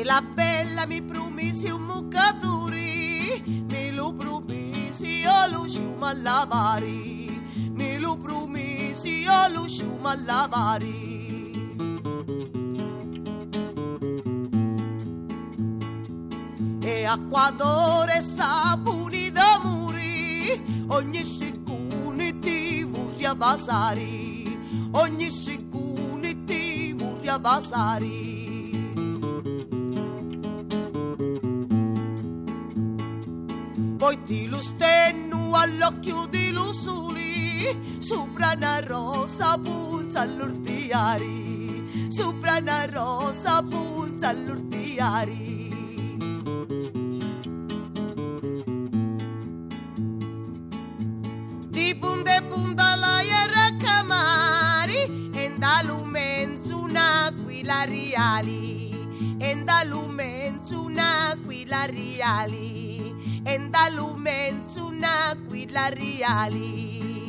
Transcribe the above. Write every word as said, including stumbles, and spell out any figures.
E la bella mi promisi un muccaturi, me lo promisi io lo sciumo a lavari, me lo promisi io lo sciumo a lavari. E acquadore e saponi d'amori, ogni sicune ti vorrei vasari, ogni sicune ti vorrei vasari. Poi ti lo stenno all'occhio di lo soli, sopra una rosa puzza all'ortiari, sopra una rosa puzza all'ortiari. Di punta e punta la ierra camari, e da lumenzu un'aquila riali, e da lumenzu un'aquila riali. E da lumenzu un'aquila riali.